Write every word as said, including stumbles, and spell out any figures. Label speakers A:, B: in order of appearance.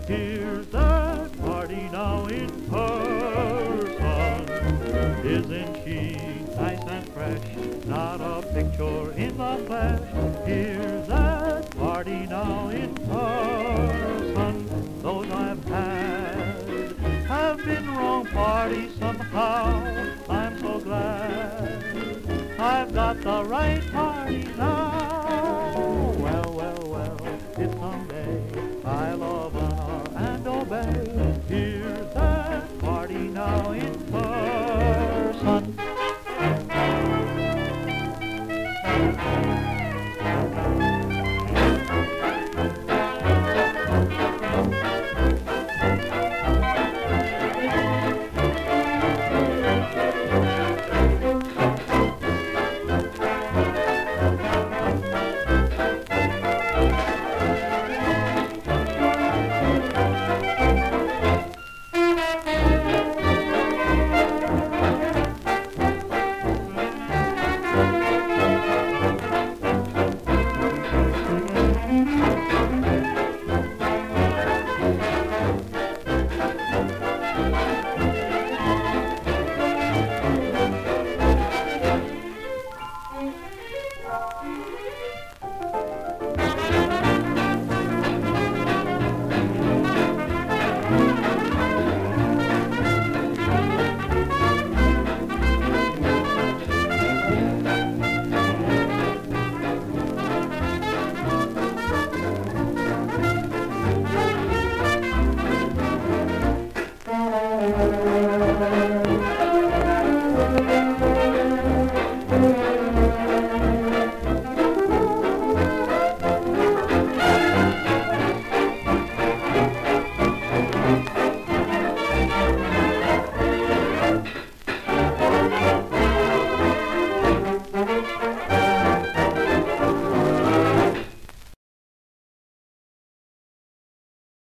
A: Here's that party now in person. Isn't she nice and fresh? Not a picture in the flesh. Here's that party now in person. Those I've had have been wrong parties somehow. I'm so glad I've got the right party.